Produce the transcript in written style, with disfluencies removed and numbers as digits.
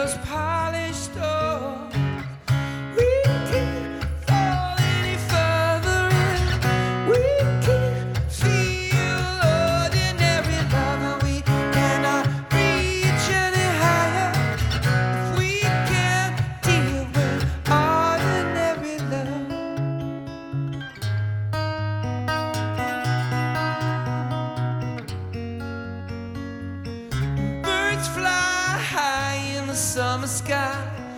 those polished doors. We can't fall any further in. We can't feel ordinary love, and we cannot reach any higher if we can't deal with ordinary love. Birds fly high in the summer sky.